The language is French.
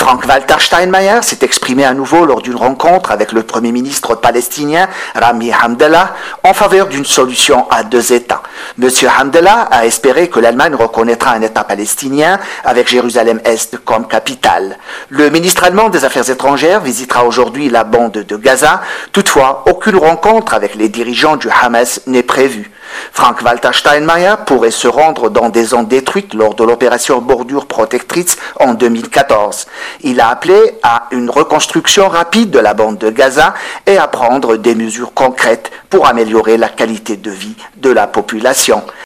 Frank-Walter Steinmeier s'est exprimé à nouveau lors d'une rencontre avec le Premier ministre palestinien Rami Hamdallah en faveur d'une solution à deux États. M. Hamdallah a espéré que l'Allemagne reconnaîtra un État palestinien avec Jérusalem-Est comme capitale. Le ministre allemand des Affaires étrangères visitera aujourd'hui la bande de Gaza. Toutefois, aucune rencontre avec les dirigeants du Hamas n'est prévue. Frank-Walter Steinmeier pourrait se rendre dans des zones détruites lors de l'opération Bordure Protectrice en 2014. Il a appelé à une reconstruction rapide de la bande de Gaza et à prendre des mesures concrètes pour améliorer la qualité de vie de la population.